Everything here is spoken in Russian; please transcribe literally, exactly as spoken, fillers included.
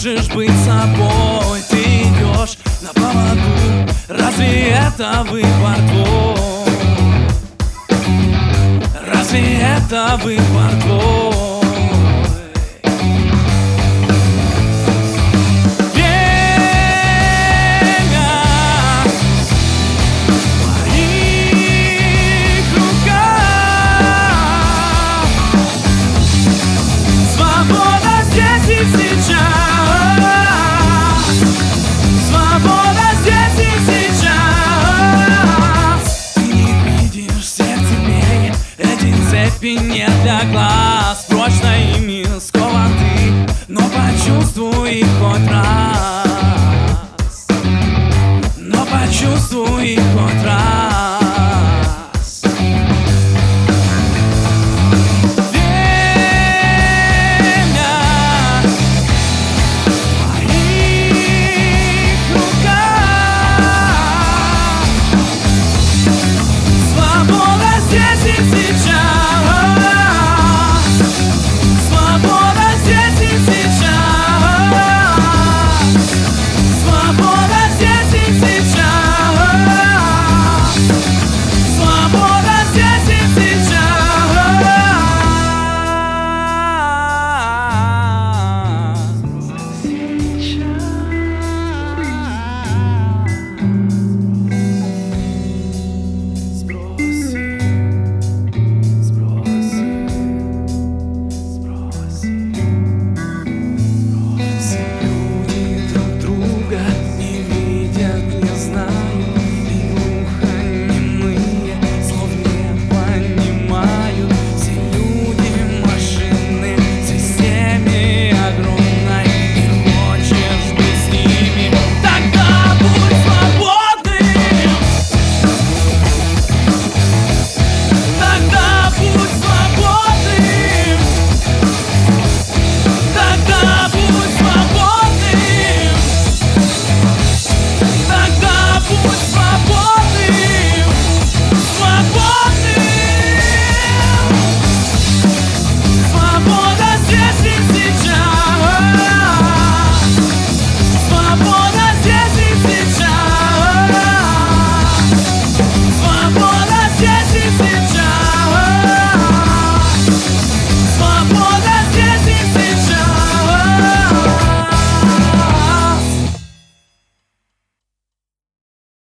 можешь быть собой. Ты идешь на поводу, разве это выбор твой? Разве это выбор твой? Нет для глаз, прочно ими скован ты, но почувствуй их хоть раз, но почувствуй их хоть раз.